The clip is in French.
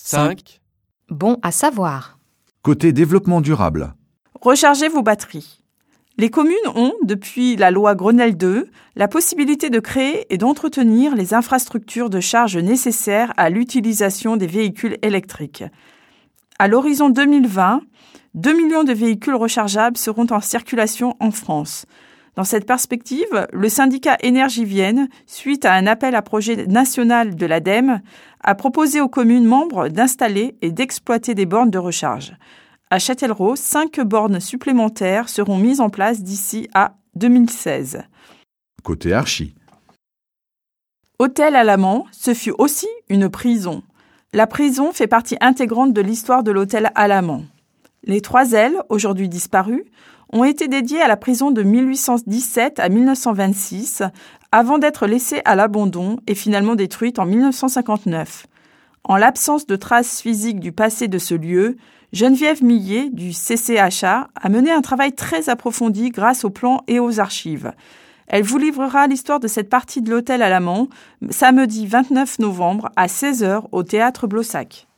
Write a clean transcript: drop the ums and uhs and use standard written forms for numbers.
5. Bon à savoir. Côté développement durable. Rechargez vos batteries. Les communes ont, depuis la loi Grenelle II, la possibilité de créer et d'entretenir les infrastructures de charge nécessaires à l'utilisation des véhicules électriques. À l'horizon 2020, 2 millions de véhicules rechargeables seront en circulation en France. Dans cette perspective, le syndicat Énergie Vienne, suite à un appel à projet national de l'ADEME, a proposé aux communes membres d'installer et d'exploiter des bornes de recharge. À Châtellerault, 5 bornes supplémentaires seront mises en place d'ici à 2016. Côté archi. Hôtel Alamand, ce fut aussi une prison. La prison fait partie intégrante de l'histoire de l'hôtel Alamand. Les 3 ailes, aujourd'hui disparues, ont été dédiées à la prison de 1817 à 1926, avant d'être laissées à l'abandon et finalement détruites en 1959. En l'absence de traces physiques du passé de ce lieu, Geneviève Millet, du CCHA, a mené un travail très approfondi grâce aux plans et aux archives. Elle vous livrera l'histoire de cette partie de l'hôtel Alamand, samedi 29 novembre à 16h au Théâtre Blossac.